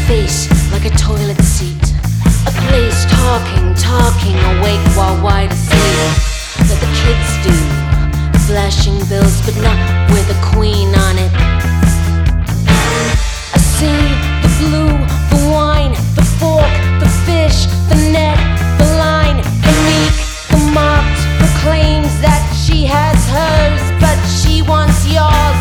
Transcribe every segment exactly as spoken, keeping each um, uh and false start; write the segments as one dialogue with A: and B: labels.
A: face like a toilet seat. A place talking, talking, awake while wide asleep. That the kids do, flashing bills, but not with a queen on it. I see the blue, the wine, the fork, the fish, the net, the line, the meek, the mocked, who claims that she has hers, but she wants yours.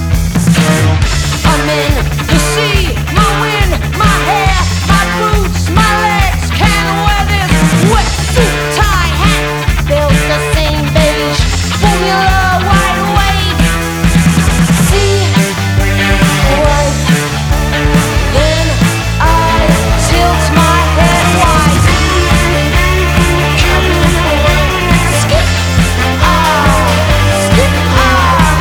A: I'm in, you see, my win, my hair, my boots, my legs, can't wear this wetsuit tie hat. Built the same beige formula wide awake. See, right, then I tilt my head wide. Skip, ah, skip, ah.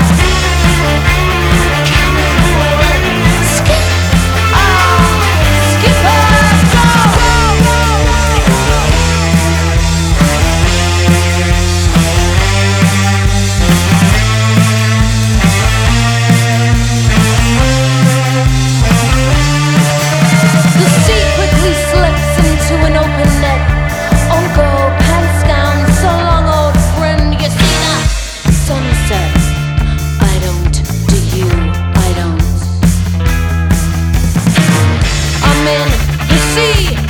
A: Skip, ah, skipper, the seat quickly slips into an open net. On go, pants down, so long, old friend. You see that sunset? I don't, do you? I don't. I'm in, you see,